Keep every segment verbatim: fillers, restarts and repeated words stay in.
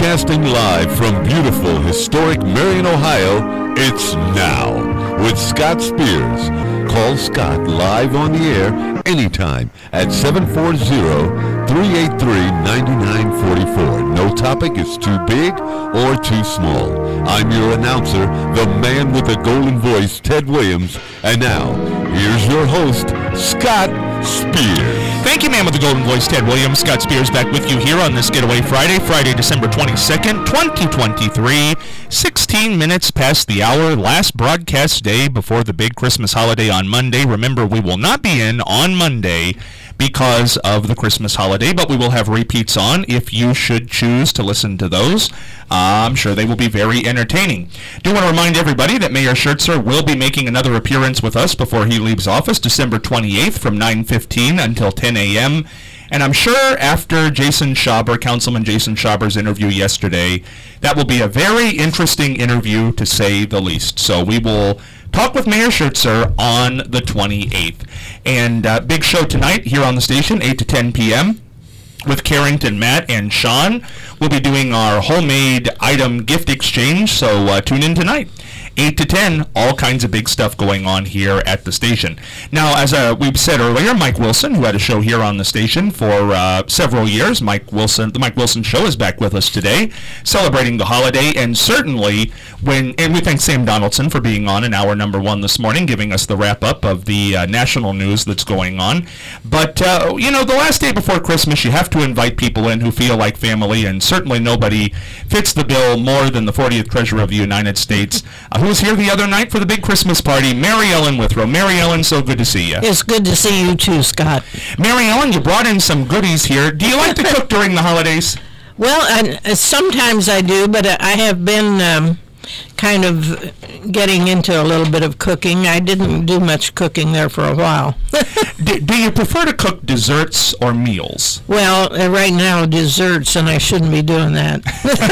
Broadcasting live from beautiful, historic Marion, Ohio, it's Now with Scott Spears. Call Scott live on the air anytime at seven four zero, three eight three, nine nine four four. No topic is too big or too small. I'm your announcer, the man with the golden voice, Ted Williams. And now, here's your host, Scott Spears. Thank you, man with the golden voice, Ted Williams. Scott Spears back with you here on this Getaway Friday, Friday, December twenty-second, twenty twenty-three. sixteen minutes past the hour, last broadcast day before the big Christmas holiday on Monday. Remember, we will not be in on Monday because of the Christmas holiday, but we will have repeats on if you should choose to listen to those. Uh, I'm sure they will be very entertaining. Do want to remind everybody that Mayor Schertzer will be making another appearance with us before he leaves office, December twenty-eighth from nine fifteen until ten a.m. And I'm sure after Jason Schaber, Councilman Jason Schaber's interview yesterday, that will be a very interesting interview to say the least. So we will talk with Mayor Schertzer on the twenty-eighth. And uh, big show tonight here on the station, eight to ten p.m. with Carrington, Matt, and Sean. We'll be doing our homemade item gift exchange, so uh, tune in tonight. eight to ten, all kinds of big stuff going on here at the station. Now, as uh, we've said earlier, Mike Wilson, who had a show here on the station for uh, several years, Mike Wilson, the Mike Wilson Show is back with us today, celebrating the holiday, and certainly when, and we thank Sam Donaldson for being on in hour number one this morning, giving us the wrap-up of the uh, national news that's going on. But, uh, you know, the last day before Christmas, you have to invite people in who feel like family, and certainly nobody fits the bill more than the fortieth Treasurer of the United States, uh, who was here the other night for the big Christmas party, Mary Ellen Withrow. Mary Ellen, so good to see you. It's good to see you too, Scott. Mary Ellen, you brought in some goodies here. Do you like to cook during the holidays? Well, I, sometimes I do, but I have been um, kind of getting into a little bit of cooking. I didn't do much cooking there for a while. do, do you prefer to cook desserts or meals? Well, uh, right now, desserts, and I shouldn't be doing that.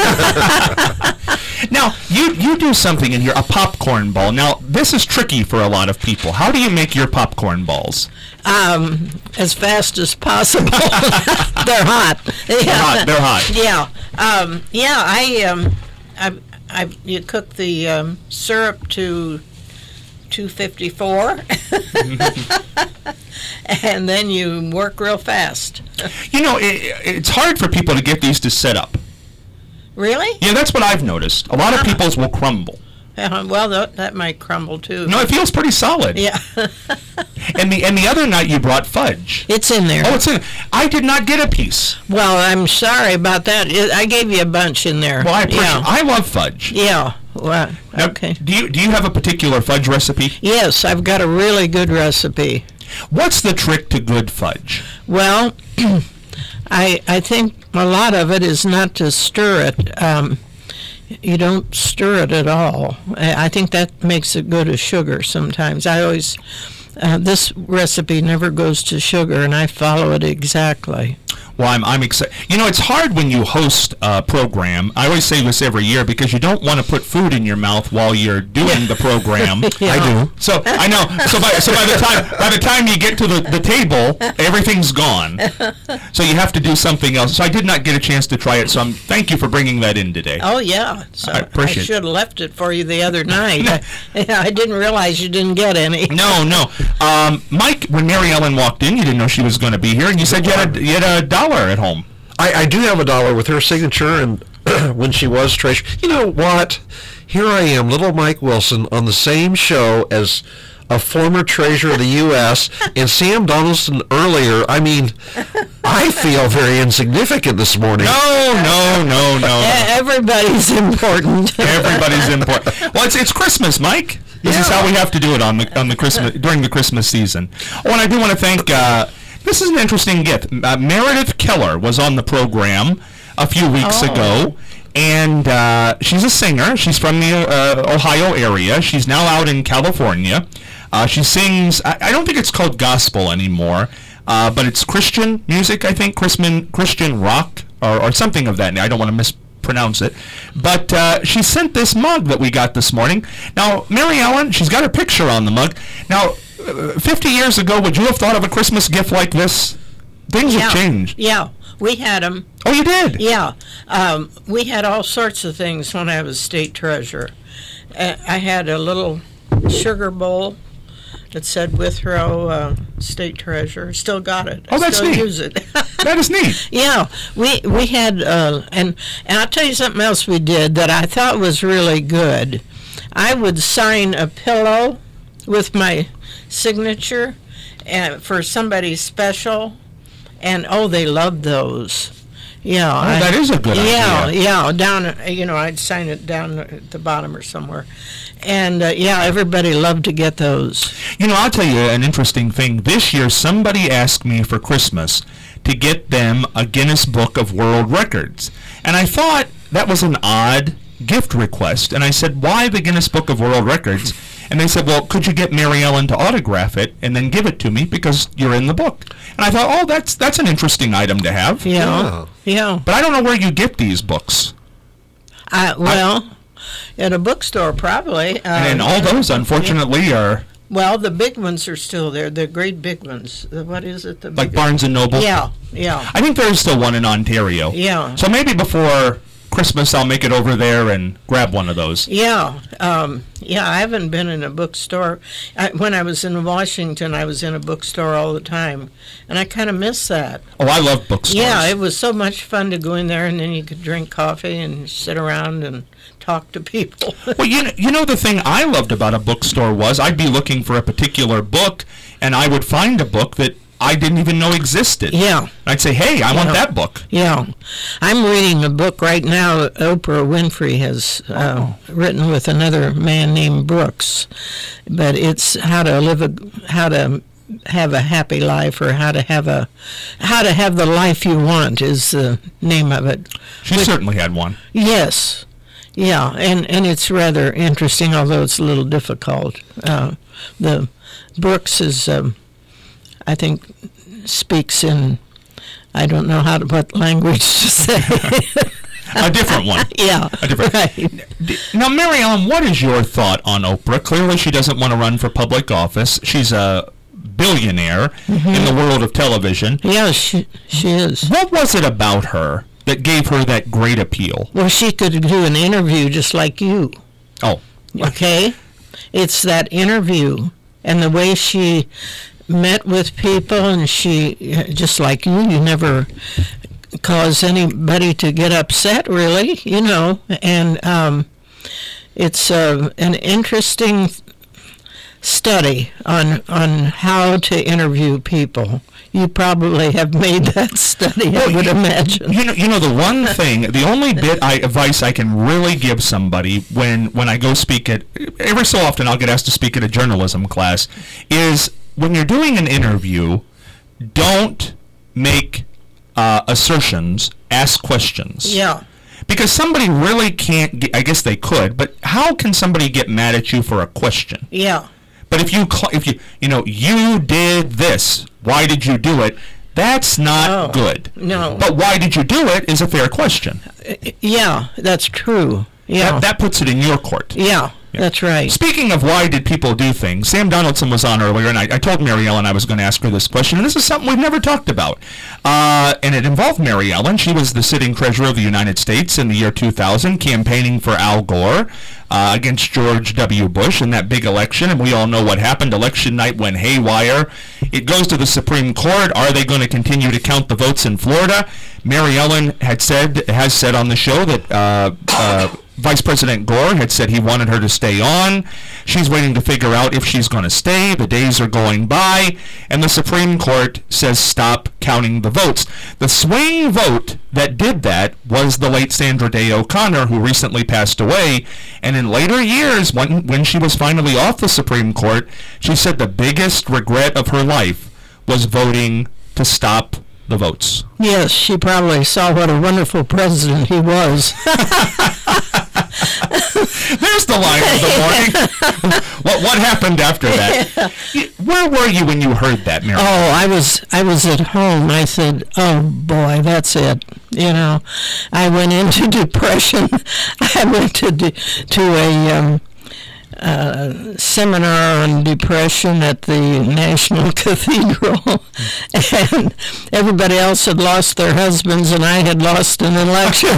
Now, you, you do something in here, a popcorn ball. Now, this is tricky for a lot of people. How do you make your popcorn balls? Um, as fast as possible. They're hot. They're hot. They're hot. Yeah. Um, yeah, I, um, I, I, you cook the um, syrup to two fifty-four, and then you work real fast. You know, it, it's hard for people to get these to set up. Really? Yeah, that's what I've noticed. A lot of people's will crumble. Uh, well, that, that might crumble too. No, it feels pretty solid. Yeah. and the and the other night you brought fudge. It's in there. Oh, it's in. I did not get a piece. Well, I'm sorry about that. I gave you a bunch in there. Well, I appreciate. Yeah. I love fudge. Yeah. Well, now, okay. Do you do you have a particular fudge recipe? Yes, I've got a really good recipe. What's the trick to good fudge? Well, I I think a lot of it is not to stir it. Um, you don't stir it at all. I, I think that makes it go to sugar sometimes. I always, uh, this recipe never goes to sugar, and I follow it exactly. Well, I'm I'm excited. You know, it's hard when you host a program. I always say this every year because you don't want to put food in your mouth while you're doing the program. Yeah. I do. So I know. So by so by the time by the time you get to the, the table, everything's gone. So you have to do something else. So I did not get a chance to try it. So I'm thank you for bringing that in today. Oh yeah. So I appreciate I should have left it for you the other night. I, I didn't realize you didn't get any. No, no. Um, Mike, when Mary Ellen walked in, you didn't know she was going to be here, and you said you had a, you had a dollar at home. I, I do have a dollar with her signature, and when she was treasurer. You know what? Here I am, little Mike Wilson, on the same show as a former treasurer of the U S and Sam Donaldson earlier. I mean, I feel very insignificant this morning. No, no, no, no. Everybody's important. Everybody's important. Well, it's it's Christmas, Mike. This Yeah. is how we have to do it on the on the Christmas during the Christmas season. Oh, and I do want to thank. Uh, this is an interesting gift. Uh, Meredith Keller was on the program a few weeks Oh. ago, and uh, she's a singer. She's from the uh, Ohio area. She's now out in California. Uh, she sings. I, I don't think it's called gospel anymore, uh, but it's Christian music. I think Christian Christian rock or, or something of that. I don't want to mispronounce it, but uh, she sent this mug that we got this morning. Now, Mary Ellen, she's got her picture on the mug. Now, uh, fifty years ago, would you have thought of a Christmas gift like this? Things yeah. have changed. Yeah. We had them. Oh, you did? Yeah. Um, we had all sorts of things when I was state treasurer. Uh, I had a little sugar bowl that said Withrow uh, State Treasurer. Still got it. Oh, that's Still neat. use it. That is neat. Yeah, we we had, uh, and and I'll tell you something else we did that I thought was really good. I would sign a pillow with my signature uh, for somebody special, and oh, they loved those. Yeah, Oh, I- that is a good yeah, idea. yeah, down, uh, you know, I'd sign it down at the bottom or somewhere, and uh, yeah, everybody loved to get those. You know, I'll tell you an interesting thing. This year, somebody asked me for Christmas to get them a Guinness Book of World Records. And I thought that was an odd gift request. And I said, why the Guinness Book of World Records? And they said, well, could you get Mary Ellen to autograph it and then give it to me because you're in the book? And I thought, oh, that's that's an interesting item to have. Yeah, yeah. But I don't know where you get these books. I, well, at a bookstore probably. Uh, And all those, unfortunately, are Well, the big ones are still there. The great big ones. The, what is it? The like big- Barnes and Noble. Yeah, yeah, I think there is still one in Ontario. yeah. So maybe before Christmas, I'll make it over there and grab one of those. Yeah, um, yeah, I haven't been in a bookstore. I, when I was in Washington, I was in a bookstore all the time, and I kind of miss that. Oh, I love bookstores. Yeah, it was so much fun to go in there, and then you could drink coffee and sit around and talk to people. Well, you know, you know, the thing I loved about a bookstore was I'd be looking for a particular book, and I would find a book that I didn't even know existed. Yeah. I'd say, hey, I want Yeah. that book. Yeah, I'm reading a book right now that Oprah Winfrey has uh, written with another man named Brooks, but it's how to live a how to have a happy life, or how to have a how to have the life you want is the name of it. She certainly had one. Yes, yeah, and and it's rather interesting, although it's a little difficult. Uh, the Brooks is, um, I think, speaks in, I don't know how to what language to say. A different one. Yeah, A different. right. D- Now, Mary Ellen, what is your thought on Oprah? Clearly, she doesn't want to run for public office. She's a billionaire Mm-hmm. in the world of television. Yeah, she she is. What was it about her that gave her that great appeal? Well, she could do an interview just like you. Oh, Okay, it's that interview and the way she met with people, and she, just like you, you never cause anybody to get upset, really, you know, and um, it's uh, an interesting study on on how to interview people. You probably have made that study, I would imagine. You know, you know the one thing, the only bit I advice I can really give somebody when when I go speak at, every so often I'll get asked to speak at a journalism class, is when you're doing an interview, don't make uh, assertions, ask questions. Yeah. Because somebody really can't get, I guess they could, but how can somebody get mad at you for a question? Yeah. But if you, cl- if you, you know, you did this, why did you do it? That's not Oh, good. no. But why did you do it is a fair question. Yeah, that's true. Yeah. That, that puts it in your court. yeah, that's right. Speaking of why did people do things, Sam Donaldson was on earlier, and I, I told Mary Ellen I was going to ask her this question, and this is something we've never talked about. Uh, and it involved Mary Ellen. She was the sitting treasurer of the United States in the year two thousand, campaigning for Al Gore uh, against George W. Bush in that big election, and we all know what happened. Election night went haywire. It goes to the Supreme Court. Are they going to continue to count the votes in Florida? Mary Ellen had said, has said on the show that uh, uh, Vice President Gore had said he wanted her to stay on. She's waiting to figure out if she's going to stay. The days are going by, and the Supreme Court says stop counting the votes. The swing vote that did that was the late Sandra Day O'Connor, who recently passed away. And in later years, when, when she was finally off the Supreme Court, she said the biggest regret of her life was voting to stop the votes. Yes, she probably saw what a wonderful president he was. There's the line of the morning. what what happened after that? You- Where were you when you heard that, Mary? Oh, I was I was at home. I said, "Oh boy, that's it." You know, I went into depression. I went to de- to a um, uh, seminar on depression at the National Cathedral, and everybody else had lost their husbands, and I had lost an election.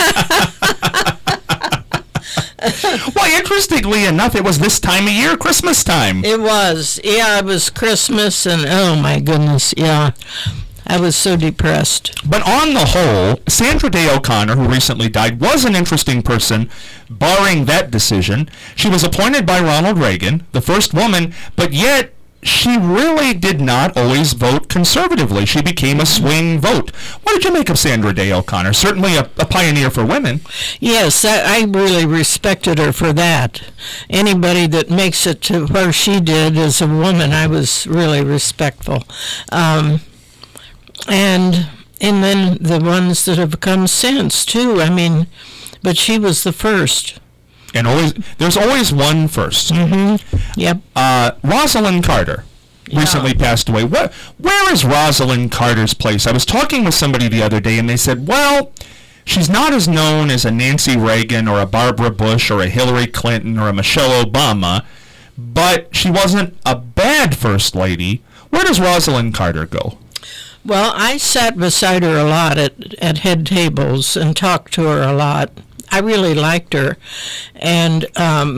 Well, interestingly enough, it was this time of year, Christmas time. It was. Yeah, it was Christmas, and oh my goodness, yeah. I was so depressed. But on the whole, Sandra Day O'Connor, who recently died, was an interesting person, barring that decision. She was appointed by Ronald Reagan, the first woman, but yet she really did not always vote conservatively. She became a swing vote. What did you make of Sandra Day O'Connor? Certainly a, a pioneer for women. Yes, I, I really respected her for that. Anybody that makes it to where she did as a woman, I was really respectful. Um, and and then the ones that have come since, too. I mean, but she was the first. And always, there's always one first. Mm-hmm. Yep. Uh, Rosalind Carter Yeah. recently passed away. What, where is Rosalind Carter's place? I was talking with somebody the other day, and they said, well, she's not as known as a Nancy Reagan or a Barbara Bush or a Hillary Clinton or a Michelle Obama, but she wasn't a bad first lady. Where does Rosalind Carter go? Well, I sat beside her a lot at, at head tables and talked to her a lot. I really liked her, and um,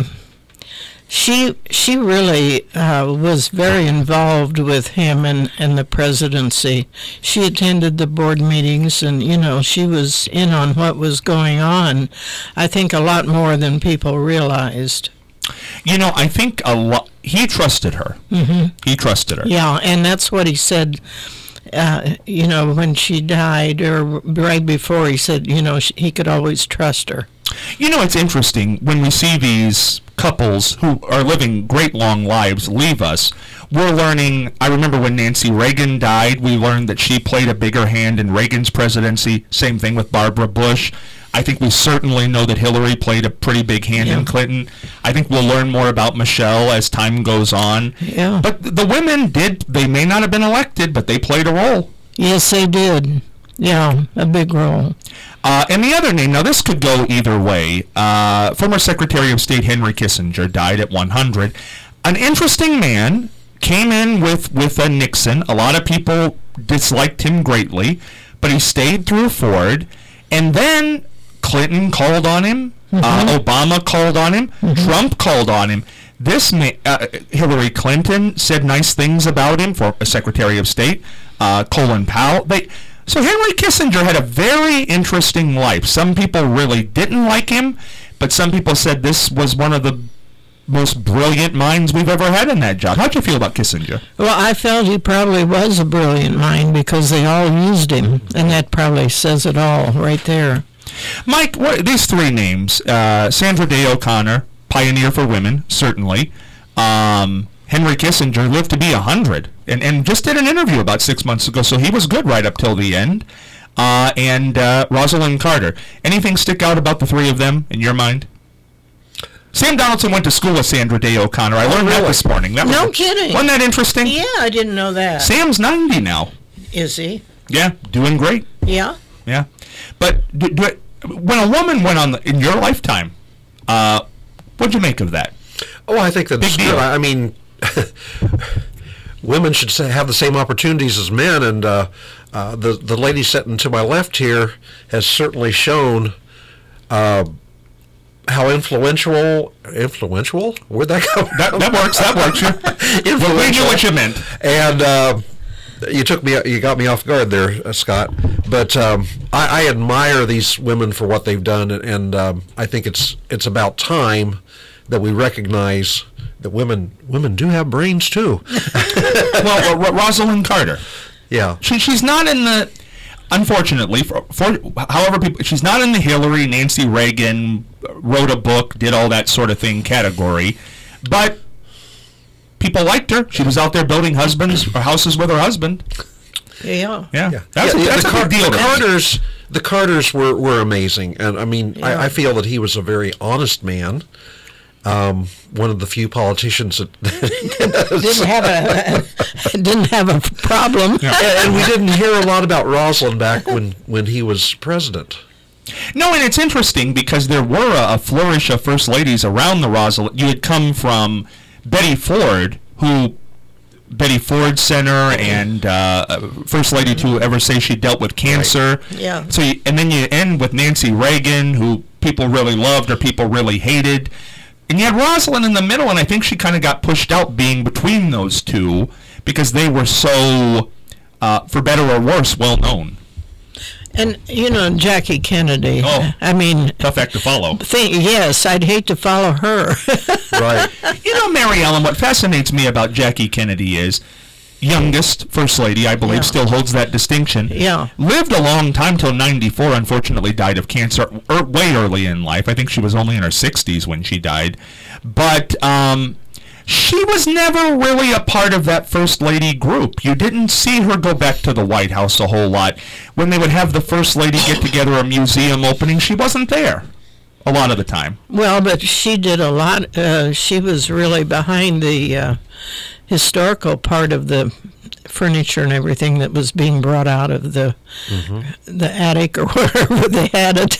she she really uh, was very involved with him and, and the presidency. She attended the board meetings, and, you know, she was in on what was going on, I think a lot more than people realized. You know, I think a lot. He trusted her. Mm-hmm. He trusted her. Yeah, and that's what he said. Uh, you know, when she died, or right before, he said, you know, she, he could always trust her. You know, it's interesting when we see these couples who are living great long lives leave us. We're learning, I remember when Nancy Reagan died, we learned that she played a bigger hand in Reagan's presidency. Same thing with Barbara Bush. I think we certainly know that Hillary played a pretty big hand Yeah. in Clinton. I think we'll learn more about Michelle as time goes on. Yeah. But the women did, they may not have been elected, but they played a role. Yes, they did. Yeah, a big role. Uh, and the other name, now this could go either way. Uh, former Secretary of State Henry Kissinger died at one hundred. An interesting man, came in with, with a Nixon. A lot of people disliked him greatly, but he stayed through Ford. And then Clinton called on him. Mm-hmm. Uh, Obama called on him. Mm-hmm. Trump called on him. This ma- uh, Hillary Clinton said nice things about him for a Secretary of State. Uh, Colin Powell. They... So Henry Kissinger had a very interesting life. Some people really didn't like him, but some people said this was one of the most brilliant minds we've ever had in that job. How'd you feel about Kissinger? Well, I felt he probably was a brilliant mind because they all used him, and that probably says it all right there. Mike, what, these three names, uh, Sandra Day O'Connor, pioneer for women, certainly. Um, Henry Kissinger lived to be one hundred, and, and just did an interview about six months ago, so he was good right up till the end. Uh, and uh, Rosalind Carter. Anything stick out about the three of them in your mind? Sam Donaldson went to school with Sandra Day O'Connor. I learned that this morning. That No was, kidding. Wasn't that interesting? Yeah, I didn't know that. Sam's ninety now. Is he? Yeah, doing great. Yeah. Yeah. But do, do it, when a woman went on the, in your lifetime, uh, what'd you make of that? Oh, I think that's Big true. deal. I mean, women should say, have the same opportunities as men, and uh, uh, the the lady sitting to my left here has certainly shown uh, how influential. Influential? Where'd that come from? That, that works. That works. Influential. We knew what you meant. And uh, you took me, you got me off guard there, uh, Scott. But um, I, I admire these women for what they've done, and, and um, I think it's it's about time that we recognize that women women do have brains too. Well, uh, Rosalind Carter. Yeah. She she's not in the. Unfortunately, for, for however people, she's not in the Hillary, Nancy Reagan, wrote a book, did all that sort of thing category, but people liked her. She was out there building husbands or houses with her husband. Yeah. Yeah, Yeah. that's, Yeah, a, that's the, a Car- big deal. the Carters, the Carters were, were amazing, and I mean, Yeah. I, I feel that he was a very honest man. Um, one of the few politicians that Didn't have a didn't have a problem. Yeah. and, and we didn't hear a lot about Rosalind back when, when he was president. No, and it's interesting because there were a, a flourish of first ladies around the Rosalind. You had come from Betty Ford, who Betty Ford Center, and uh, first lady to ever say she dealt with cancer. Right. Yeah. So, you, and then you end with Nancy Reagan, who people really loved or people really hated. And you had Rosalind in the middle, and I think she kind of got pushed out being between those two because they were so, uh, for better or worse, well known. And, you know, Jackie Kennedy. Oh. I mean. Tough act to follow. Think, yes, I'd hate to follow her. Right. You know, Mary Ellen, what fascinates me about Jackie Kennedy is youngest first lady, I believe, Yeah. still holds that distinction. Yeah. Lived a long time till ninety-four, unfortunately died of cancer er, way early in life. I think she was only in her sixties when she died. But um, she was never really a part of that first lady group. You didn't see her go back to the White House a whole lot. When they would have the first lady get together a museum opening, she wasn't there a lot of the time. Well, but she did a lot. Uh, she was really behind the uh, historical part of the furniture and everything that was being brought out of the mm-hmm. the attic or wherever they had it.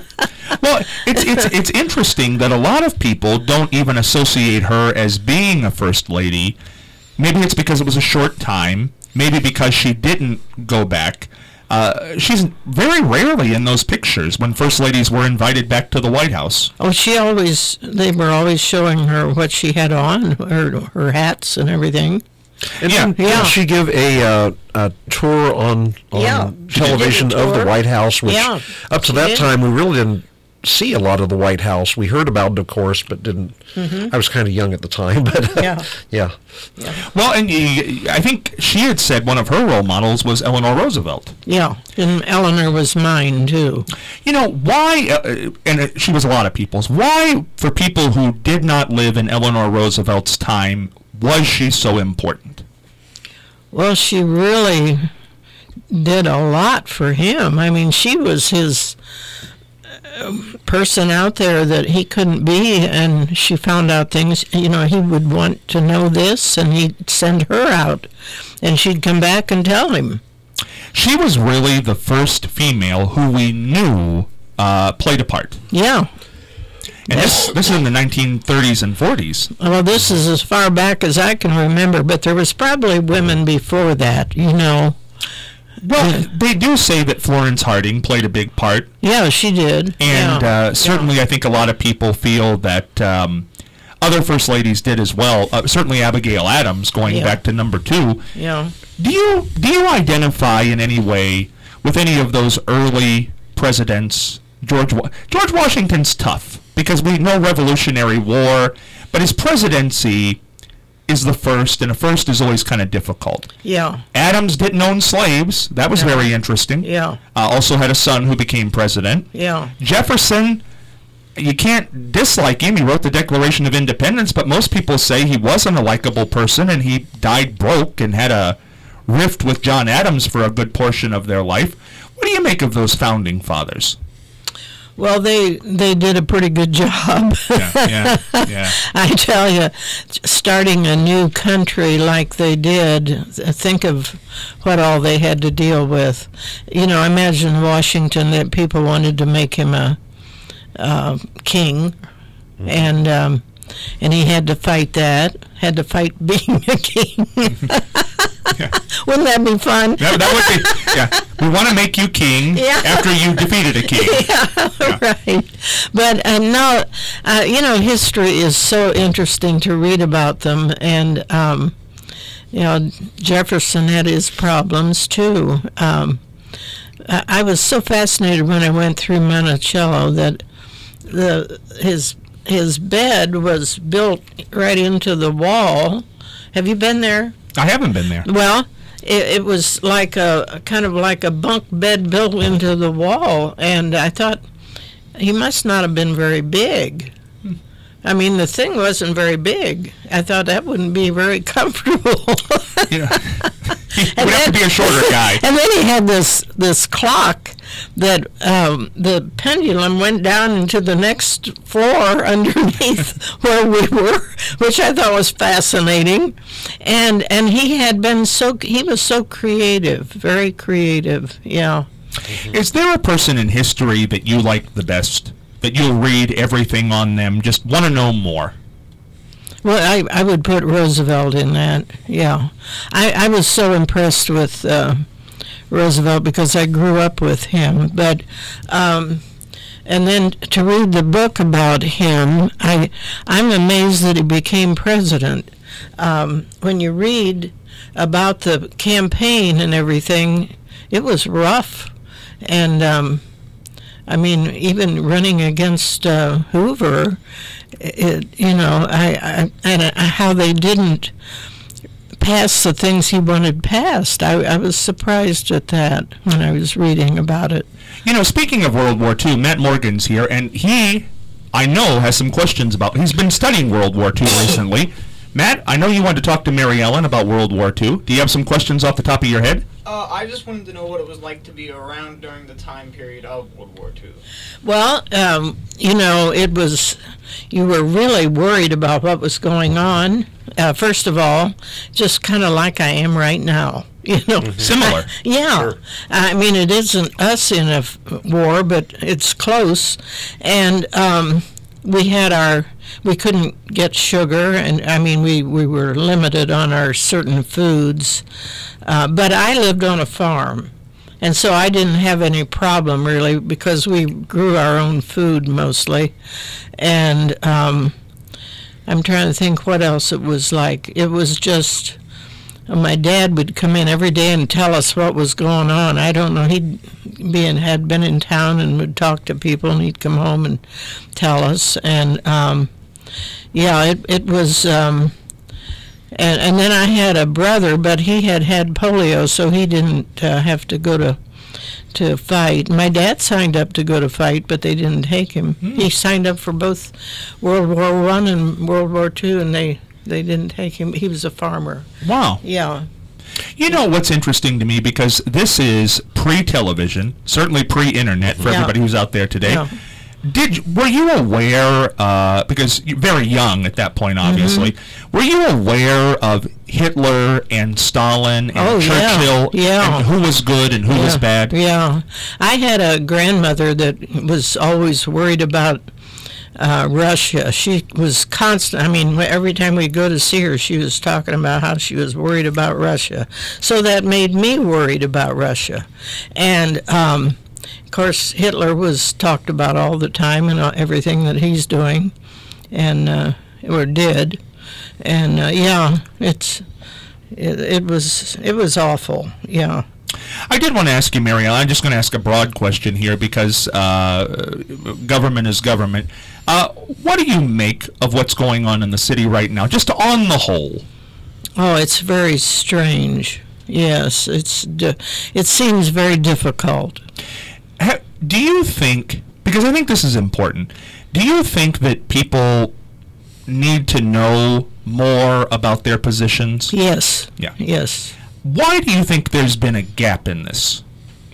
Well, it's it's it's interesting that a lot of people don't even associate her as being a first lady. Maybe it's because it was a short time. Maybe because she didn't go back. Uh, she's very rarely in those pictures when first ladies were invited back to the White House. Oh, she always, they were always showing her what she had on, her, her hats and everything. And yeah, didn't, yeah. didn't she give a, uh, a tour on, on Yeah, television she did a of the tour. White House, which Yeah, up to she that did. time we really didn't see a lot of the White House. We heard about it, of course, but didn't. Mm-hmm. I was kind of young at the time, but Yeah. yeah. Yeah. Well, and you, I think she had said one of her role models was Eleanor Roosevelt. Yeah, and Eleanor was mine, too. You know, why, uh, and uh, she was a lot of people's, why, for people who did not live in Eleanor Roosevelt's time, was she so important? Well, she really did a lot for him. I mean, she was his uh, person out there that he couldn't be, and she found out things, you know, he would want to know this, and he'd send her out, and she'd come back and tell him. She was really the first female who we knew uh, played a part. Yeah. And this, this is in the nineteen thirties and forties. Well, this is as far back as I can remember, but there was probably women before that, you know. Well, they do say that Florence Harding played a big part. Yeah, she did. And yeah. uh, certainly I think a lot of people feel that um, other first ladies did as well. Uh, certainly Abigail Adams, going Yeah. back to number two. Yeah. Do you do you identify in any way with any of those early presidents? George Wa- George Washington's tough because we know Revolutionary War, but his presidency is the first, and a first is always kind of difficult. Yeah. Adams didn't own slaves. That was No. very interesting. Yeah. Uh, also had a son who became president. Yeah. Jefferson, you can't dislike him. He wrote the Declaration of Independence, but most people say he wasn't a likable person, and he died broke and had a rift with John Adams for a good portion of their life. What do you make of those founding fathers? Well, they they did a pretty good job. Yeah, yeah, yeah. I tell you, starting a new country like they did, think of what all they had to deal with. You know, imagine Washington, that people wanted to make him a uh, king, mm-hmm. and um, and he had to fight that, had to fight being a king. Yeah. Wouldn't that be fun? That, that would be, yeah. We want to make you king Yeah. after you defeated a king. Yeah, Yeah. right. But uh, no, uh, you know, history is so interesting to read about them, and um, you know, Jefferson had his problems too. Um, I, I was so fascinated when I went through Monticello that the his his bed was built right into the wall. Have you been there? I haven't been there. Well, it, it was like a kind of like a bunk bed built into the wall, and I thought he must not have been very big. Hmm. I mean, the thing wasn't very big. I thought that wouldn't be very comfortable. You know, he would have to be a shorter guy. And then he had this this clock that um, the pendulum went down into the next floor underneath where we were, which I thought was fascinating. And and he had been so he was so creative, very creative. Yeah. Is there a person in history that you like the best? That you'll read everything on them, just want to know more? Well, I, I would put Roosevelt in that, yeah. I, I was so impressed with uh, Roosevelt because I grew up with him. But, um, and then to read the book about him, I, I'm amazed that he became president. Um, when you read about the campaign and everything, it was rough. And, um, I mean, even running against uh, Hoover, it, you know, I, I and I, how they didn't pass the things he wanted passed. I, I was surprised at that when I was reading about it. You know, speaking of World War Two, Matt Morgan's here, and he, I know, has some questions about. He's been studying World War Two recently. Matt, I know you wanted to talk to Mary Ellen about World War Two. Do you have some questions off the top of your head? Uh, I just wanted to know what it was like to be around during the time period of World War Two. Well, um, you know, it was, you were really worried about what was going on. Uh, first of all, just kind of like I am right now. You know, mm-hmm. Similar. Yeah, sure. I mean, it isn't us in a f- war, but it's close, and um, we had our. We couldn't get sugar, and I mean, we, we were limited on our certain foods. Uh, but I lived on a farm, and so I didn't have any problem really because we grew our own food mostly. And um, I'm trying to think what else it was like. It was just uh, my dad would come in every day and tell us what was going on. I don't know. He'd be in, had been in town and would talk to people, and he'd come home and tell us. And um, yeah, it it was. Um, And, and then I had a brother, but he had had polio, so he didn't uh, have to go to to fight. My dad signed up to go to fight, but they didn't take him. Mm. He signed up for both World War One and World War Two, and they, they didn't take him. He was a farmer. Wow. Yeah. You know what's interesting to me, because this is pre-television, certainly pre-internet for yeah. everybody who's out there today. Yeah. Did were you aware, uh, because you're very young at that point, obviously, mm-hmm. were you aware of Hitler and Stalin and oh, Churchill yeah. Yeah. and who was good and who yeah. was bad? Yeah. I had a grandmother that was always worried about uh, Russia. She was constant. I mean, every time we go to see her, she was talking about how she was worried about Russia. So that made me worried about Russia. And um of course, Hitler was talked about all the time and everything that he's doing, and uh, or did, and uh, yeah, it's it, it was it was awful. Yeah. I did want to ask you, Marielle. I'm just going to ask a broad question here because uh, government is government. Uh, what do you make of what's going on in the city right now, just on the whole? Oh, it's very strange. Yes, it's di- it seems very difficult. Do you think, because I think this is important, do you think that people need to know more about their positions? Yes. Yeah. Yes. Why do you think there's been a gap in this?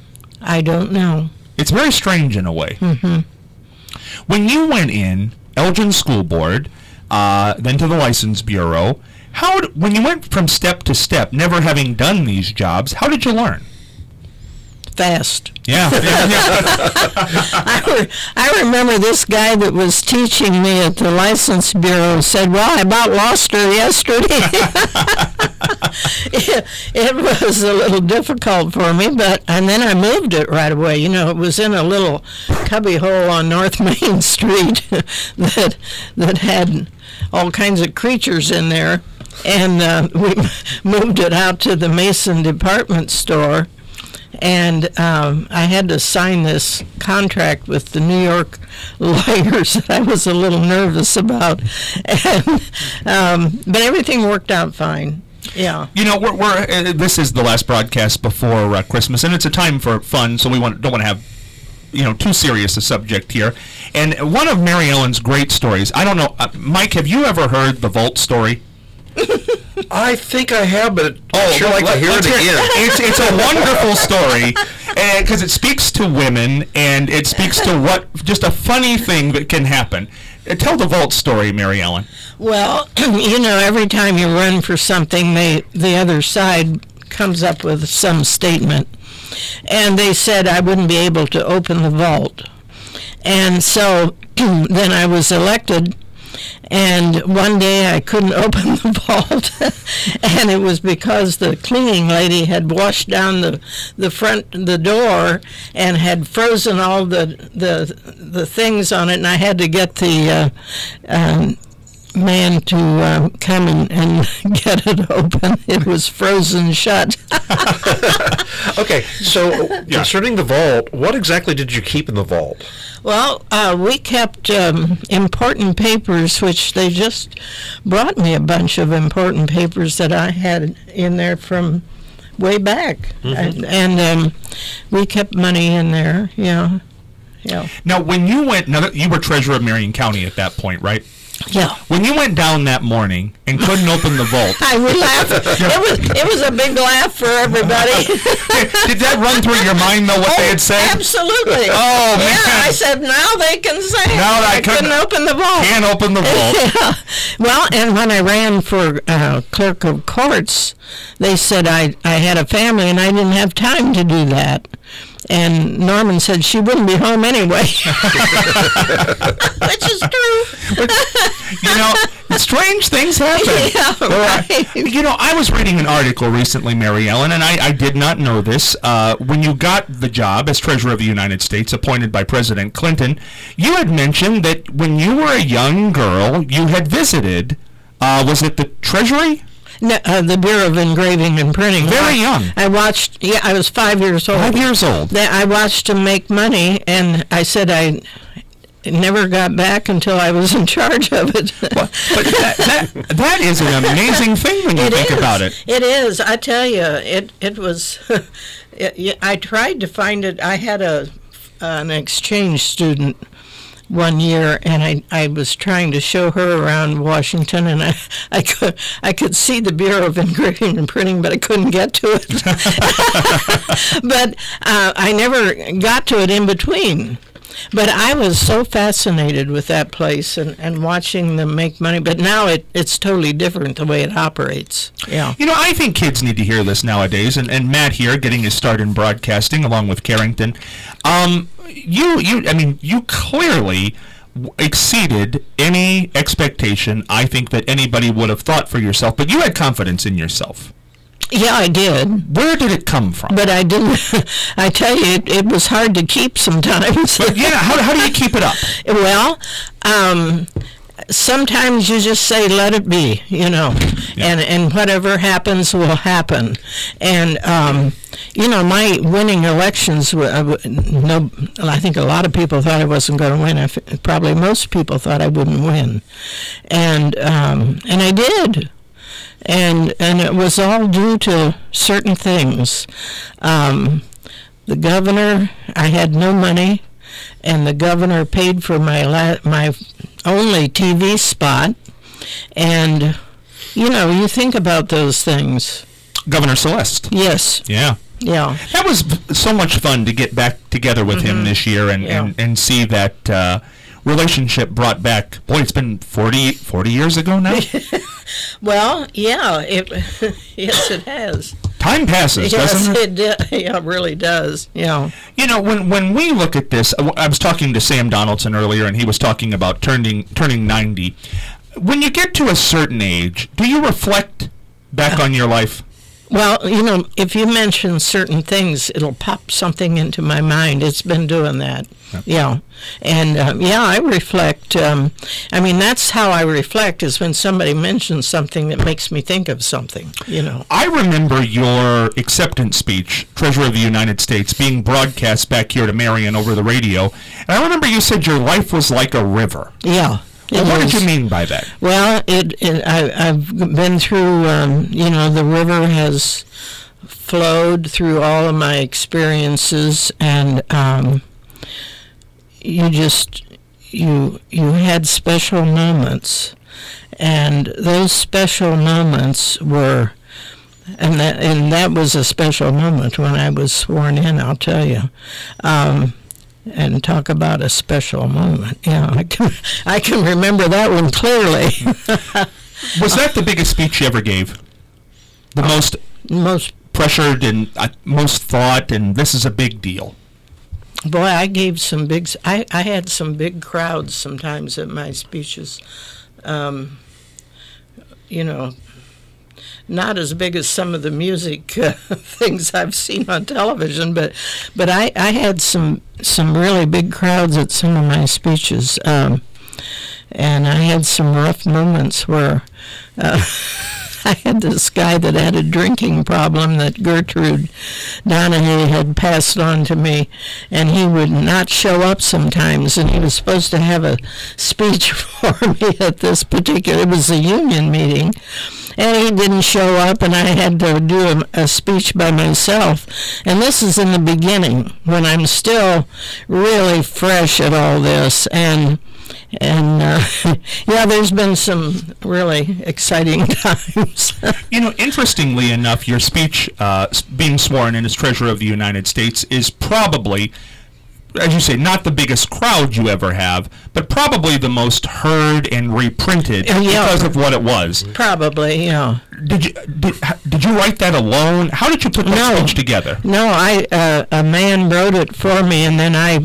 I don't know. It's very strange in a way. Mm-hmm. When you went in, Elgin School Board, uh, then to the License Bureau, how d- when you went from step to step, never having done these jobs, how did you learn? Fast. Yeah. I, re- I remember this guy that was teaching me at the License Bureau said, well, I about lost her yesterday. it, it was a little difficult for me, but and then I moved it right away. You know, it was in a little cubby hole on North Main Street that that had all kinds of creatures in there, and uh, we moved it out to the Mason department store. And um, I had to sign this contract with the New York lawyers that I was a little nervous about. And, um, but everything worked out fine. Yeah. You know, we're, we're uh, this is the last broadcast before uh, Christmas, and it's a time for fun, so we want don't want to have, you know, too serious a subject here. And one of Mary Ellen's great stories, I don't know, uh, Mike, have you ever heard the Vault story? I think I have, but oh, I'd sure like to hear it again. It's, it's a wonderful story, because it speaks to women, and it speaks to what, just a funny thing that can happen. Uh, tell the Vault story, Mary Ellen. Well, you know, every time you run for something, they the other side comes up with some statement. And they said I wouldn't be able to open the vault. And so then I was elected, and one day I couldn't open the vault, and it was because the cleaning lady had washed down the the front the door and had frozen all the the the things on it, and I had to get the uh, um, man to um, come and, and get it open. It was frozen shut. Okay, so concerning the vault, what exactly did you keep in the vault? Well, uh, we kept um, important papers, which they just brought me a bunch of important papers that I had in there from way back. Mm-hmm. And, and um, we kept money in there, yeah. Yeah. Now, when you went, now that you were treasurer of Marion County at that point, right? Yeah. When you went down that morning and couldn't open the vault, I would laugh. It was it was a big laugh for everybody. did that run through your mind, though, what they had said? Absolutely. Oh, man. Yeah, I said, now they can say Now I, I couldn't- couldn't open the vault. Can't open the vault. Yeah. Well, and when I ran for uh, clerk of courts, they said I, I had a family and I didn't have time to do that. And Norman said she wouldn't be home anyway. Which is true. You know, strange things happen. Yeah, right. You know, I was reading an article recently, Mary Ellen, and I, I did not know this. Uh, when you got the job as Treasurer of the United States, appointed by President Clinton, you had mentioned that when you were a young girl, you had visited, uh, was it the Treasury? No, uh, the Bureau of Engraving and Printing. Very I, young. I watched, yeah, I was five years old. Five years old. They, I watched them make money, and I said I never got back until I was in charge of it. Well, but that, that, that is an amazing thing when you It think is. about it. It is. I tell you, it it was. it, I tried to find it. I had a an exchange student one year, and I, I was trying to show her around Washington, and I, I could I could see the Bureau of Engraving and Printing, but I couldn't get to it. But uh, I never got to it in between. But I was so fascinated with that place and, and watching them make money. But now it, it's totally different the way it operates. Yeah. You know, I think kids need to hear this nowadays, and, and Matt here, getting his start in broadcasting along with Carrington. Um, you, you, I mean, you clearly w- exceeded any expectation I think that anybody would have thought for yourself, but you had confidence in yourself. Yeah, I did. Where did it come from? But I didn't. I tell you, it, it was hard to keep sometimes. Yeah, how, how do you keep it up? Well, um, sometimes you just say, let it be, you know, Yeah. and, and whatever happens will happen. And, um, you know, my winning elections, were, uh, no, I think a lot of people thought I wasn't going to win. I f- probably most people thought I wouldn't win. And, um, and I did. And and it was all due to certain things. Um, the governor, I had no money, and the governor paid for my la- my only T V spot. And, you know, you think about those things. Governor Celeste. Yes, Yeah. yeah. That was v- so much fun to get back together with him this year and, Yeah. and, and see that uh, relationship brought back. Boy, it's been forty, forty years ago now. Well, yeah, it yes, it has. Time passes, Yes, doesn't it? it di- yeah, it really does. Yeah. You know, when when we look at this, I w- I was talking to Sam Donaldson earlier, and he was talking about turning turning ninety. When you get to a certain age, do you reflect back on your life? Well, you know, if you mention certain things, it'll pop something into my mind. It's been doing that. Yep. Yeah. And, um, yeah, I reflect. Um, I mean, that's how I reflect, is when somebody mentions something that makes me think of something, you know. I remember your acceptance speech, Treasurer of the United States, being broadcast back here to Marion over the radio. And I remember you said your life was like a river. Yeah. Well, it what did is. you mean by that? Well, it, it I, I've been through, um, you know, the river has flowed through all of my experiences, and um, you just, you, you had special moments, and those special moments were, and that, and that was a special moment when I was sworn in, I'll tell you. Um, And talk about a special moment. Yeah, I can I can remember that one clearly. Was that the biggest speech you ever gave? The most Most pressured and uh, most thought, and this is a big deal? Boy, I gave some big. s- I, I had some big crowds sometimes at my speeches. Um, you know, not as big as some of the music uh, things I've seen on television, but but I, I had some some really big crowds at some of my speeches, um, and I had some rough moments where. Uh, I had this guy that had a drinking problem that Gertrude Donahue had passed on to me, and he would not show up sometimes, and he was supposed to have a speech for me at this particular, it was a union meeting, and he didn't show up, and I had to do a, a speech by myself. And this is in the beginning, when I'm still really fresh at all this, and And, uh, yeah, there's been some really exciting times. You know, interestingly enough, your speech, uh, s- being sworn in as Treasurer of the United States, is probably, as you say, not the biggest crowd you ever have, but probably the most heard and reprinted Uh, yeah. because of what it was. Probably, yeah. Did you did, h- did you write that alone? How did you put that No. speech together? No, I uh, a man wrote it for me, and then I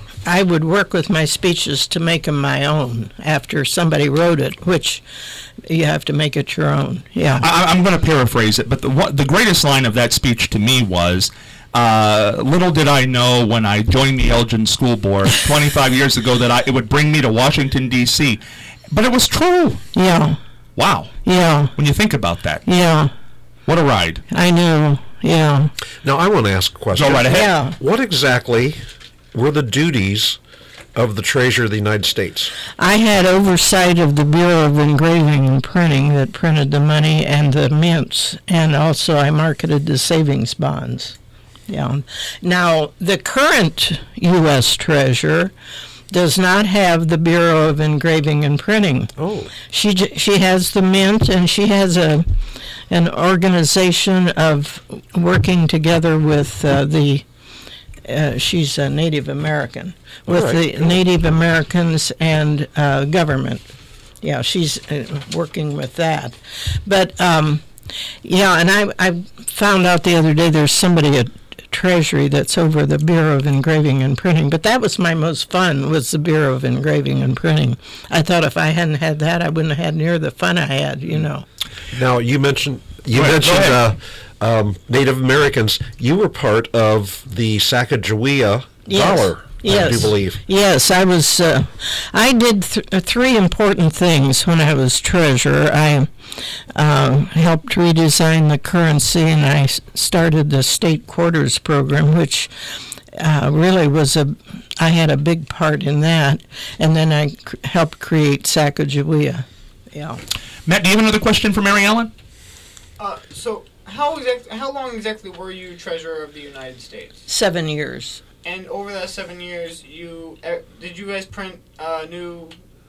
I would work with my speeches to make them my own after somebody wrote it, which you have to make it your own. Yeah. I, I'm going to paraphrase it, but the one, the greatest line of that speech to me was, uh, "Little did I know when I joined the Elgin School Board twenty-five years ago that I, it would bring me to Washington, D C" But it was true. Yeah. Wow. Yeah. When you think about that. Yeah. What a ride. I know. Yeah. Now, I want to ask a question. Go right ahead. Yeah. What exactly were the duties of the Treasurer of the United States? I had oversight of the Bureau of Engraving and Printing that printed the money and the mints, and also I marketed the savings bonds. Yeah. Now, the current U S Treasurer does not have the Bureau of Engraving and Printing. Oh. She j- she has the mint, and she has a an organization of working together with uh, the Uh, she's a Native American, with All right, the good. Native Americans and uh, government. Yeah, she's uh, working with that. But, um, yeah, and I, I found out the other day there's somebody at Treasury that's over the Bureau of Engraving and Printing. But that was my most fun, was the Bureau of Engraving and Printing. I thought if I hadn't had that, I wouldn't have had near the fun I had, you know. Now, you mentioned you Go ahead, mentioned go uh, ahead. um, Native Americans. You were part of the Sacagawea dollar, Yes. I do believe. Yes, I was. Uh, I did th- uh, three important things when I was treasurer. I uh, helped redesign the currency, and I s- started the state quarters program, which uh, really was a. I had a big part in that, and then I c- helped create Sacagawea. Yeah. Matt, do you have another question for Mary Ellen? Uh, so how exact, how long exactly were you Treasurer of the United States? Seven years. And over that seven years, you uh, did you guys print uh, new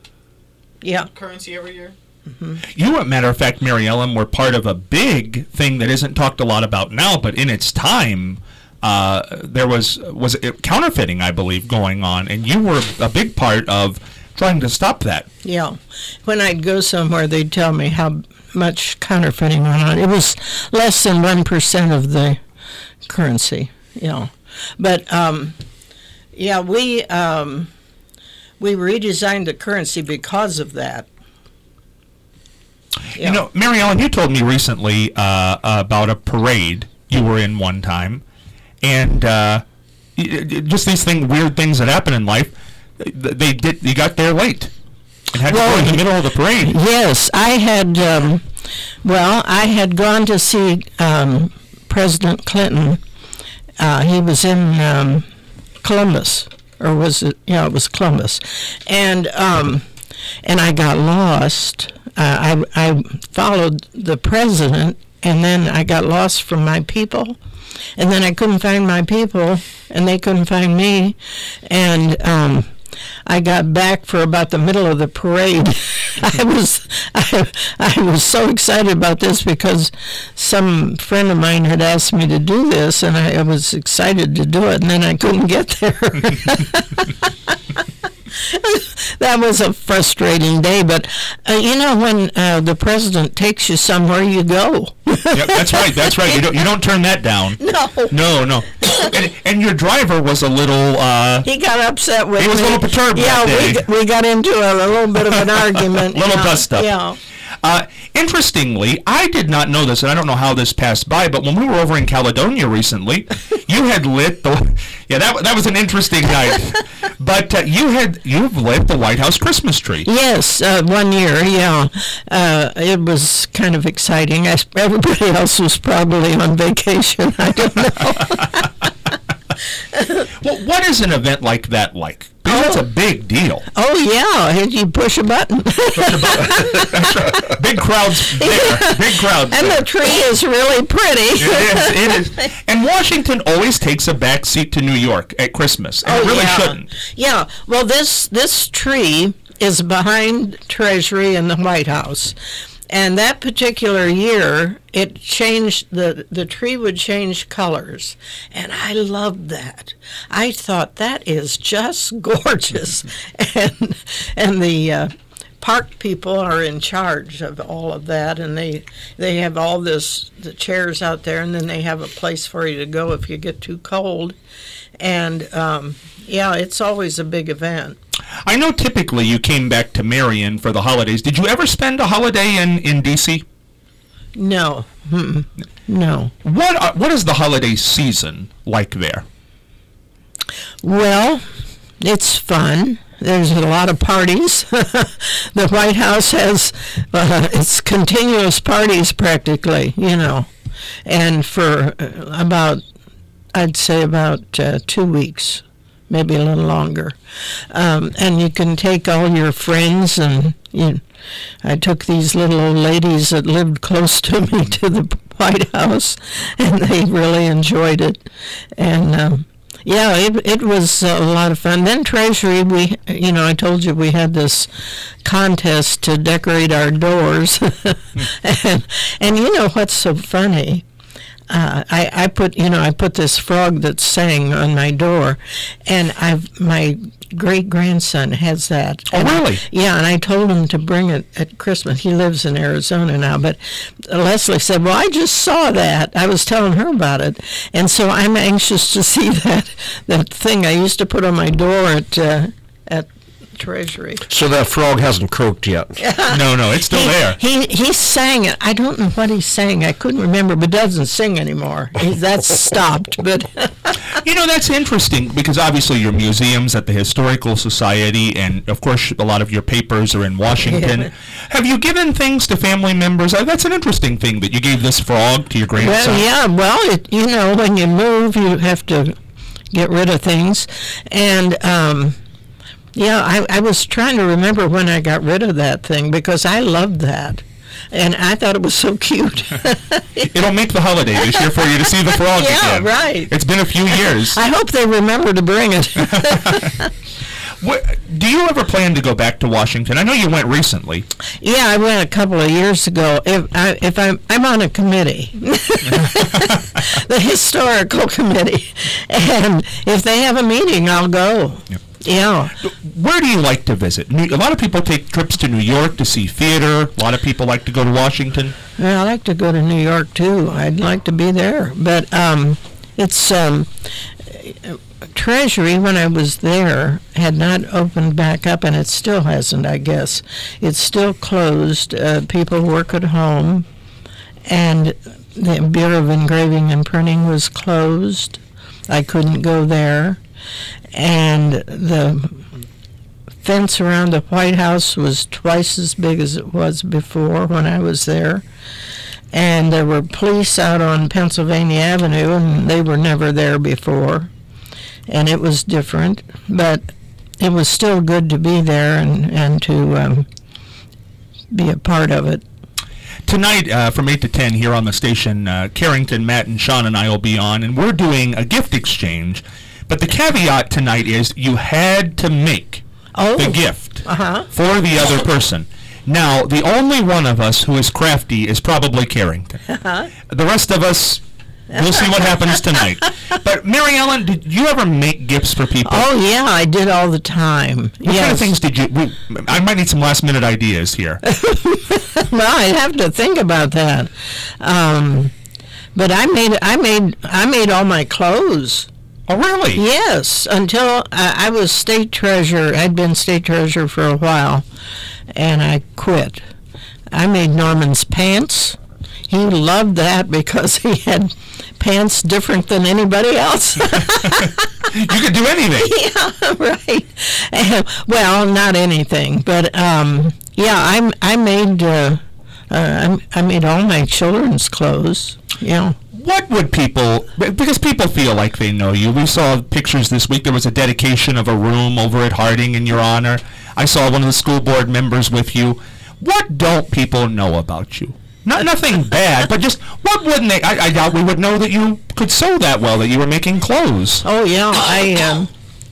Yeah. currency every year? You, as a matter of fact, Mary Ellen, were part of a big thing that isn't talked a lot about now, but in its time, uh, there was was it counterfeiting, I believe, going on, and you were a big part of trying to stop that. Yeah. When I'd go somewhere, they'd tell me how much counterfeiting went on. It was less than one percent of the currency, you know. But, um, yeah, we, um, we redesigned the currency because of that. Yeah. You know, Mary Ellen, you told me recently uh, about a parade you were in one time, and uh, y- y- just these thing, weird things that happen in life. th- They did. You got there late and had Well, to go in the middle of the parade. Yes, I had, um, well, I had gone to see um, President Clinton. Uh, he was in um, Columbus, or was it? Yeah, it was Columbus, and um, and I got lost. Uh, I I followed the president, and then I got lost from my people, and then I couldn't find my people, and they couldn't find me, and um, I got back for about the middle of the parade. I was I, I was so excited about this because some friend of mine had asked me to do this, and I, I was excited to do it, and then I couldn't get there. That was a frustrating day, but uh, you know, when uh, the president takes you somewhere, you go. Yep, that's right. That's right. You don't you don't turn that down. No. No, no. And, and your driver was a little. Uh, He got upset with me. He was a little perturbed Yeah, that we, day. g- we got into a, a little bit of an argument. Little yeah. dust up. Yeah. Uh, interestingly, I did not know this, and I don't know how this passed by, but when we were over in Caledonia recently, you had lit the. Yeah, that that was an interesting night. But uh, you had you've lit the White House Christmas tree. Yes, uh, one year, yeah. Uh, it was kind of exciting. I, everybody else was probably on vacation. I don't know. Well, what is an event like that like? Because Oh. it's a big deal. Oh, yeah, and you push a button. That's right. Big crowds there. Big crowds And there. the tree is really pretty. It is. It is. And Washington always takes a back seat to New York at Christmas. And Oh, it really yeah. shouldn't. Yeah, well, this this tree is behind Treasury and the White House. And that particular year, it changed, the, the tree would change colors. And I loved that. I thought, that is just gorgeous. and and the uh, park people are in charge of all of that. And they, they have all this, the chairs out there, and then they have a place for you to go if you get too cold. And, um, yeah, it's always a big event. I know typically you came back to Marion for the holidays. Did you ever spend a holiday in, in D C? No. Mm-mm. No. What are, what is the holiday season like there? Well, it's fun. There's a lot of parties. The White House has uh, it's continuous parties practically, you know. And for uh, about, I'd say about uh, two weeks. Maybe a little longer. Um, and you can take all your friends, and you, I took these little old ladies that lived close to me to the White House, and they really enjoyed it. And um, yeah, it it was a lot of fun. Then Treasury, we, you know, I told you we had this contest to decorate our doors, and and you know what's so funny? Uh, I, I put, you know, I put this frog that sang on my door, and I've, my great-grandson has that. Oh, And I- really? yeah, and I told him to bring it at Christmas. He lives in Arizona now, but Leslie said, well, I just saw that. I was telling her about it, and so I'm anxious to see that, that thing I used to put on my door at, uh, at Treasury. So that frog hasn't croaked yet. No, no, it's still he, there. He he sang it. I don't know what he sang. I couldn't remember, but doesn't sing anymore. He, that's stopped. But You know, that's interesting because obviously your museum's at the Historical Society, and of course a lot of your papers are in Washington. Yeah. Have you given things to family members? Uh, That's an interesting thing that you gave this frog to your grandson. well, yeah. Well, it, you know, when you move, you have to get rid of things, and um, yeah, I, I was trying to remember when I got rid of that thing because I loved that. And I thought it was so cute. It'll make the holiday this year for you to see the frog Yeah, again. right. It's been a few years. I hope they remember to bring it. What, do you ever plan to go back to Washington? I know you went recently. Yeah, I went a couple of years ago. If I if I'm I'm on a committee, the historical committee, and if they have a meeting, I'll go. Yep. Yeah. Where do you like to visit? New- A lot of people take trips to New York to see theater. A lot of people like to go to Washington. Well, I like to go to New York too. I'd like to be there, but um, it's um, Treasury when I was there had not opened back up, and it still hasn't. I guess it's still closed. Uh, people work at home, and the Bureau of Engraving and Printing was closed. I couldn't go there, and the fence around the White House was twice as big as it was before when I was there. And there were police out on Pennsylvania Avenue, and they were never there before. And it was different, but it was still good to be there and, and to um, be a part of it. Tonight, uh, from eight to ten here on the station, uh, Carrington, Matt, and Sean and I will be on, and we're doing a gift exchange. But the caveat tonight is you had to make Oh. the gift Uh-huh. for the other person. Now, the only one of us who is crafty is probably Carrington. Uh-huh. The rest of us, We'll see what happens tonight. But Mary Ellen, did you ever make gifts for people? Oh yeah, I did all the time. What yes. kind of things did you? We, I might need some last minute ideas here. Well, I'd have to think about that. Um, but I made I made I made all my clothes. Oh, really? Yes, until I, I was state treasurer. I'd been state treasurer for a while, and I quit. I made Norman's pants. He loved that because he had pants different than anybody else. You could do anything. Yeah, right. Uh, well, not anything, but um, yeah, I I made uh, uh, I, I made all my children's clothes. Yeah. What would people, because people feel like they know you. We saw pictures this week. There was a dedication of a room over at Harding in your honor. I saw one of the school board members with you. What don't people know about you? Not nothing bad, but just what wouldn't they? I, I doubt we would know that you could sew that well, that you were making clothes. Oh yeah, I um,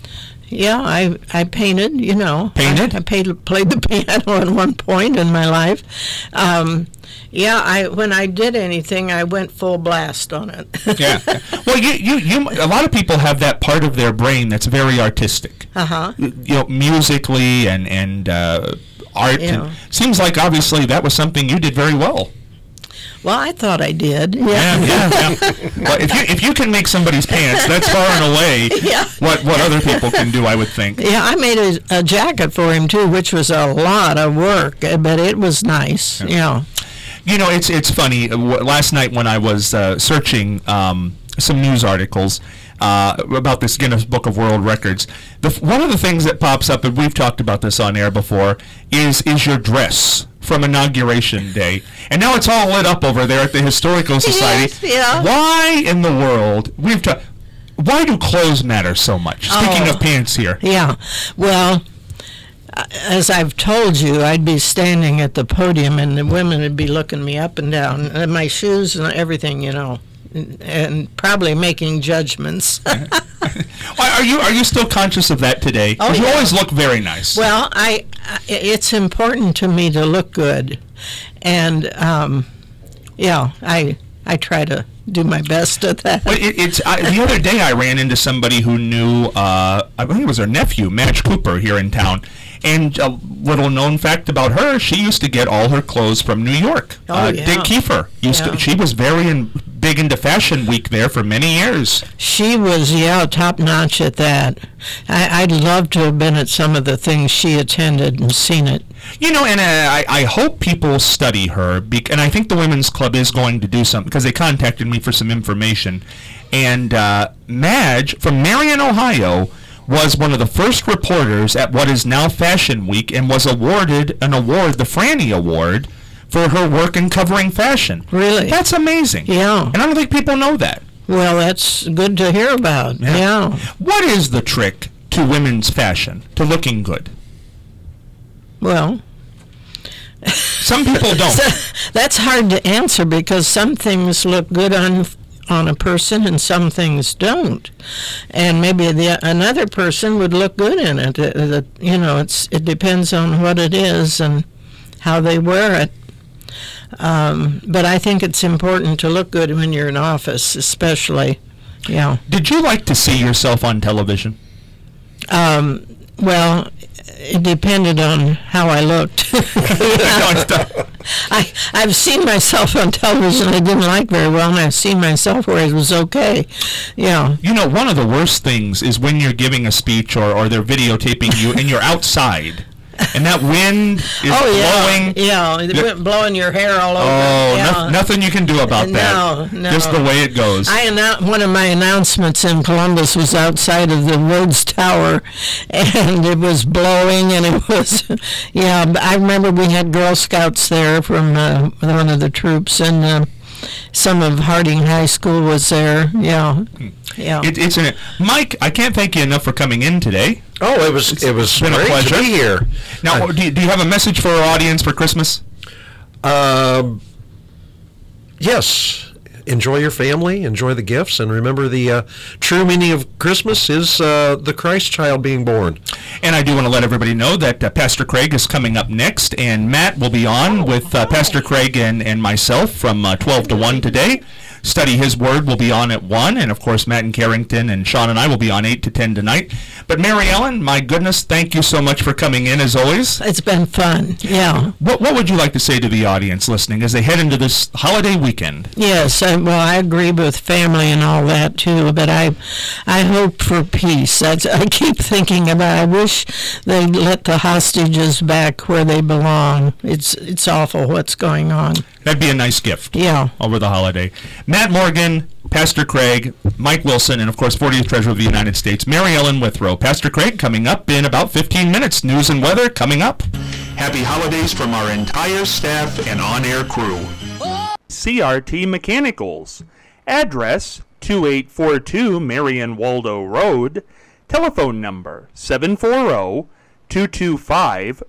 yeah, I I painted. You know, Painted? I, I paid, played the piano at one point in my life. Um, yeah, I when I did anything, I went full blast on it. Yeah. Well, you, you you a lot of people have that part of their brain that's very artistic. Uh huh. You know, musically and and uh, art. Yeah. And seems like obviously that was something you did very well. Well, I thought I did. Yeah. Yeah, yeah, yeah. Well, if you if you can make somebody's pants, that's far and away Yeah. what what other people can do, I would think. Yeah, I made a, a jacket for him too, which was a lot of work, uh, but it was nice. Yeah. Yeah. You know, it's it's funny. uh, w- Last night when I was uh, searching um, some news articles uh, about this Guinness Book of World Records, the, f- one of the things that pops up, and we've talked about this on air before, is is your dress from Inauguration Day. And now it's all lit up over there at the Historical Society. Yes, yeah. Why in the world, we've ta- why do clothes matter so much? Speaking Oh. of pants here. Yeah. Well, uh, as I've told you, I'd be standing at the podium and the women would be looking me up and down, and my shoes and everything, you know, and, and probably making judgments. Why, are you are you still conscious of that today? 'Cause Oh, you yeah. always look very nice. Well, I, I it's important to me to look good, and um, yeah, I I try to do my best at that. But it, it's I, the other day I ran into somebody who knew uh, I think it was her nephew, Madge Cooper, here in town. And a little known fact about her: she used to get all her clothes from New York. Oh, uh, yeah. Dick Kiefer used Yeah. to. She was very in, big into Fashion Week there for many years. She was, yeah, top notch at that. I, I'd love to have been at some of the things she attended and seen it. You know, and uh, I, I hope people study her, bec- and I think the Women's Club is going to do something, because they contacted me for some information. And uh, Madge, from Marion, Ohio, was one of the first reporters at what is now Fashion Week and was awarded an award, the Franny Award, for her work in covering fashion. Really? That's amazing. Yeah. And I don't think people know that. Well, that's good to hear about. Yeah. What is the trick to women's fashion, to looking good? Well, Some people don't. that's hard to answer because some things look good on on a person and some things don't, and maybe the another person would look good in it. Uh, the, you know, it's it depends on what it is and how they wear it. Um, but I think it's important to look good when you're in office, especially. Yeah. Did you like to see yourself on television? Um, well, it depended on how I looked. I, I've seen myself on television I didn't like very well, and I've seen myself where it was okay. Yeah. You know, one of the worst things is when you're giving a speech or, or they're videotaping you and you're outside and that wind is Oh, yeah. blowing. Yeah, it Yeah. went blowing your hair all over. Oh, yeah. no, nothing you can do about that. No, no. Just the way it goes. I annou- one of my announcements in Columbus was outside of the Rhodes Tower, and it was blowing, and it was, yeah. but I remember we had Girl Scouts there from uh, one of the troops, and uh, some of Harding High School was there. Yeah, yeah. It, it's an, Mike, I can't thank you enough for coming in today. Oh, it was it was been a great pleasure. to be here. Now, Uh, do, you, do you have a message for our audience for Christmas? Um, yes, enjoy your family, enjoy the gifts, and remember the uh, true meaning of Christmas is uh, the Christ child being born. And I do want to let everybody know that uh, Pastor Craig is coming up next, and Matt will be on with uh, Pastor Craig and, and myself from uh, twelve to one today. Study His Word will be on at one, and of course Matt and Carrington and Sean and I will be on eight to ten tonight. But Mary Ellen, my goodness, thank you so much for coming in as always. It's been fun, yeah. What what would you like to say to the audience listening as they head into this holiday weekend? Yes, I, well, I agree with family and all that too, but I I hope for peace. That's, I keep thinking about, I wish they'd let the hostages back where they belong. It's, it's awful what's going on. That'd be a nice gift. Yeah. Over the holiday. Matt Morgan, Pastor Craig, Mike Wilson, and of course fortieth Treasurer of the United States, Mary Ellen Withrow. Pastor Craig coming up in about fifteen minutes. News and weather coming up. Happy holidays from our entire staff and on-air crew. C R T Mechanicals. Address two eight four two Marion Waldo Road. Telephone number seven four zero, two two five,